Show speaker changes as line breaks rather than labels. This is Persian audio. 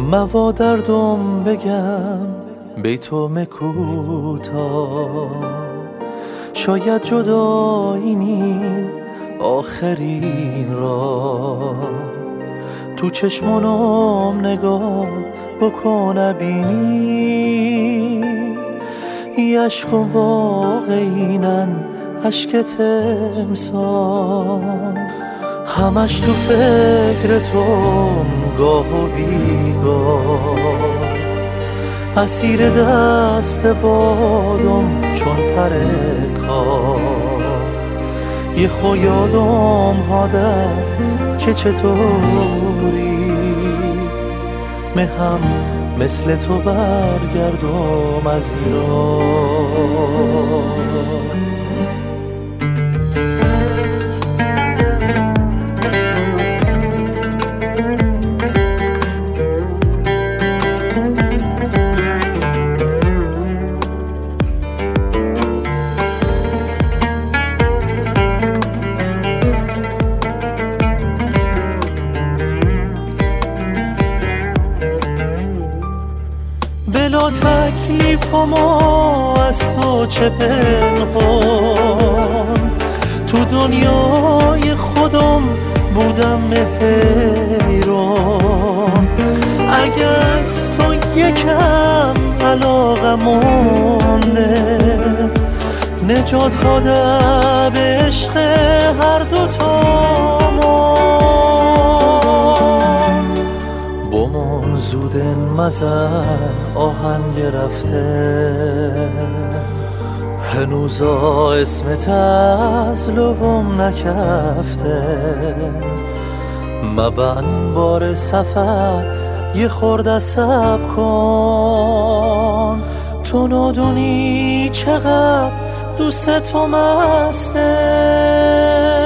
موا دردم بگم بیتو مکوتا، شاید جدایی نیم آخرین را. تو چشمانم نگاه بکن بینی، عشق و واقعینن عشق تمسان. همش تو فکر توم گاه و بیگاه، اسیر دست بادم چون پر کار. یه خو یادم هاده که چطوری مهم مثل تو برگردم از ایران. بلا تکلیفم از تو چه پنهان، تو دنیای خودم بودم حیران. اگه از تو یکم علاقه مونده، نجات هاده به عشق هر دوتامون. بمون زودن مزن آهن گرفته، هنوزا اسمت از لبم نکفته. مبن بار سفر یه خورده صبر کن، تو ندونی چقدر دوست تو مسته.